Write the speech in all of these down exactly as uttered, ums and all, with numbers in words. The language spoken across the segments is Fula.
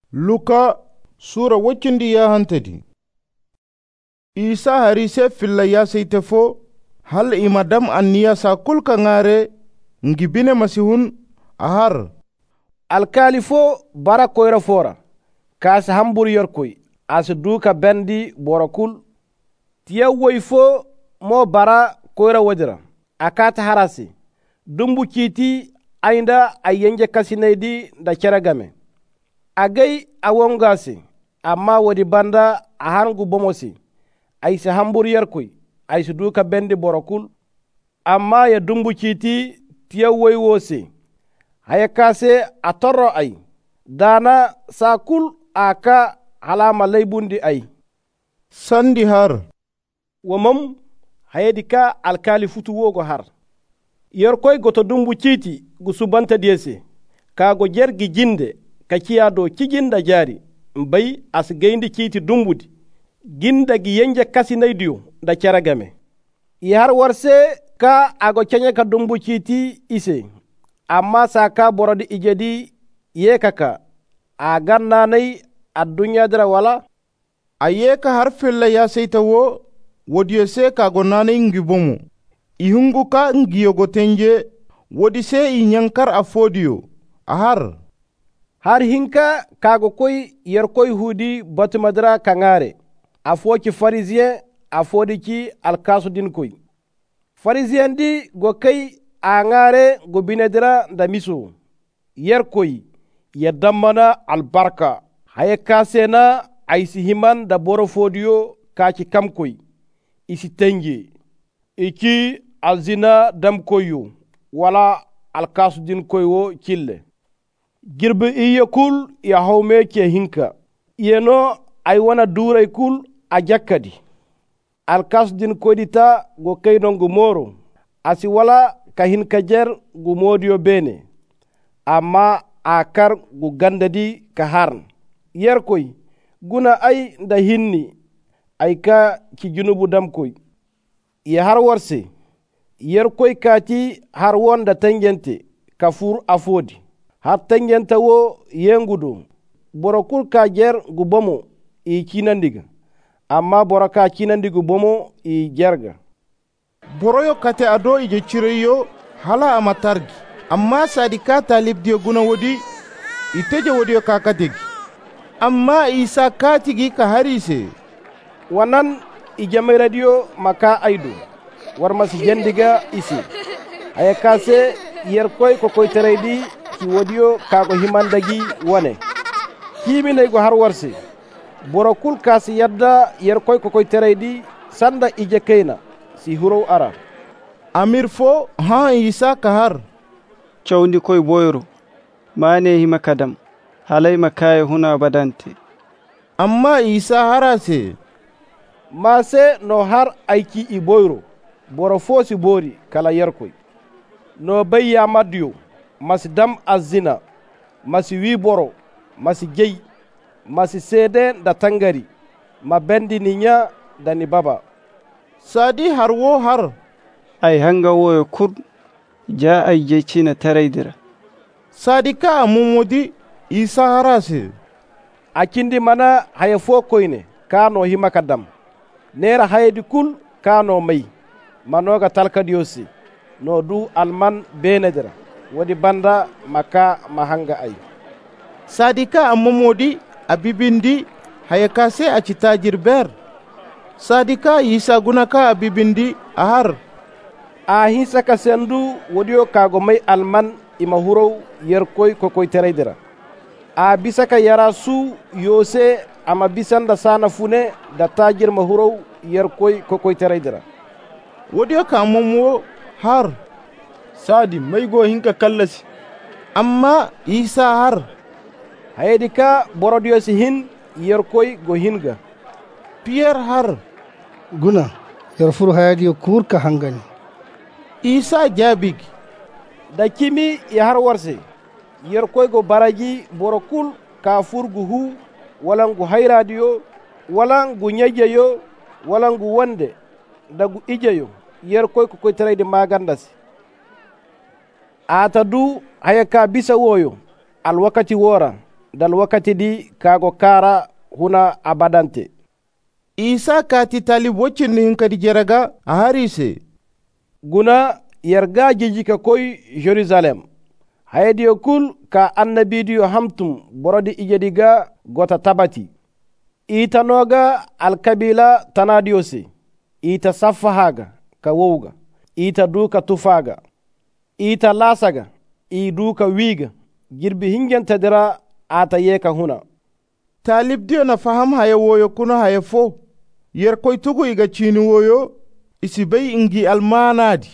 Luka Sura wacindi ya hantadi. Isa harise filla ya saytefo hal imadam anniya sa kulka ngare ngibine masihun ahar. Alkali fo bara koyra fora kas hambur yorkoy as duka bendi borakul tiya woy fo mo bara koyra wajira akata harasi dumbu kiti ainda ayenje kasinaydi da ceragame agay awongasi amma wodi banda ahangu bomosi aysa hambur yorkoy aysa duka bendi borakul amma ya dumbu kiti tiya woy wosi haya kase a torro ay dana sakul aka halama laybundi ay sandi har wamam hayedi ka alkali futu wogo har yorkoy goto dumbu citi gu subanta diyese kago jergi jinde ka ciya do cijinda jari mbay as geyndi citi dumbudi ginda gi yenje kasinaydiyo da caragame i har warse ka ago cenya ka dumbu citi ise amma saka borodi ijedi yekaka a gannanay addunya dira wala ayeka har filla ya sayta wo wodiyo se ka gonanay ngibomo ihungu ka ngiyogo tenje wodi se i nyankar afodiyo ahar har hinka kago koy yer koy hudi batumadra kangare afoki farisien afodiki alkasudin koy farisien di go kay a ngare go binedira da miso yer koy ya dammana albarka haye kasena aysi himan da boro fodiyo kaci kam koy isi tenje iki alzina dam koyo wala alkasudin koyo kille girbe iya kul ya haume ke hinka yeno ay wana duray kul a jakkadi alkasudin kodita go kaydon go moro asi wala kahin kajer gu modiyo bene amma akar gu gandadi ka harn yer koy guna ay da hinni ay ka ki junubu dam koy ya har warse yer koy kati har wonda tangente ka fur afodi har tangenta wo yengudo borokul kajer gu bomo i kinandiga amma boraka kinandigu bomo i jerga boroyo kate ado ije cireyo hala amatargi amma sadika talibdiyo guna wodi iteje wodiyo kakategi amma isa katigi ka harise wanan ijame radio maka aidu warmasi jendiga isi haya kase yer koy ko koy tereydi ki wodiyo kago himandagi wone kiminay go har warse borokul kasi yadda yer koy ko koy tereydi sanda ije kayna si huro ara amir fo ha isa kahar cawndi koy boyro mane hima kadam halay makaye huna badante amma isa harase mase no har aiki i boyro boro fo si bori kala yerkoy no bayya madyo masi dam azina masi wi boro masi jey masi sede da tangari ma bendi ninya dani baba sadi har wo har ay hanga woyo kur ja ay jecina taraydira sadi ka mumudi isa harase akindi mana haya fo koyne kano hima kadam nera haydi kul kano may manoga talkadiyosi no du alman benedira wodi banda maka mahanga ay sadika amumudi abibindi haya kase a citajir ber sadika isa gunaka abibindi ahar a hisa ka sendu wodiyo kago may alman ima huro yer koy ko koy teraydira a bisaka yara su yose ama bisanda sana fune da tajir ma huro yer koy ko koy teraydira wodiyo ka momo har sadi may go hinka kallasi amma isa har haydi ka borodiyo si hin yer koy go hinga pierre har guna yer furu haydi kur ka hangani isa jabig da kimi ya har warse yer koy go baraji borokul ka furgu hu walangu hayradiyo walangu nyajeyo walangu wonde dagu ijeyo yer koy ko koy tereyde magandasi ata du haya ka bisa woyo al wakati wora dal wakati di kago kara huna abadante. Isa kati talib wacin ni hinkadi jeraga a harise. Guna yarga jijika koy Jerusalem. Haydiyo kul ka annabidiyo hamtum borodi ijediga gota tabati. Ita noga alkabila tanadiyose. Ita safahaga ka wowga. Ita duka tufaga. Ita lasaga. I duka wiga. Girbi hingen tadira ata yeka huna. Talib diyo na faham haya woyo kuna haya fo. Yer koy tugu iga chini woyo. Isi bay ingi almanadi.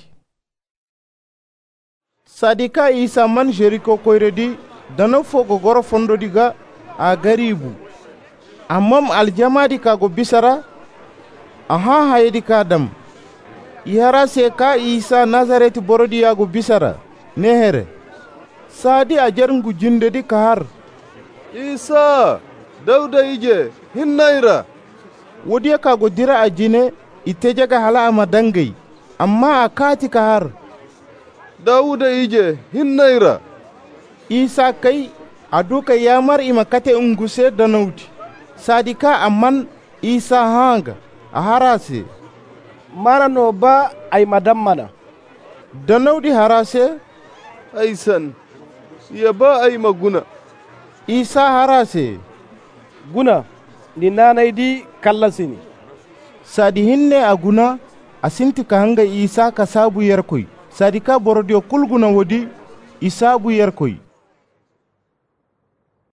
Sadika Isa man Jericho koyredi dano fogo goro fondo diga a garibu. Amam aljamadi kago bisara aha hayedi kadam. Ihara seka Isa Nazareti borodi yago bisara nehere. Sadi ajarngu jinde di kahar. Isa Dauda ije hinnaira. Wodiya kago dira ajine itejaga hala amadangai amma akati kahar. Dauda ije hinnaira. Isa kai aduka yamar imakate unguse danauti. Sadika amman Isa hanga aharase. Mara no ba ay madam mana. Danauti harase. Aisan ya ba ay maguna. Isa harase. Guna ni nanay di kallasini. Sadi hinne aguna asinti kahanga Isa kasabu yerkoi. Sadika borodio kulguna wodi isabu yerkoi.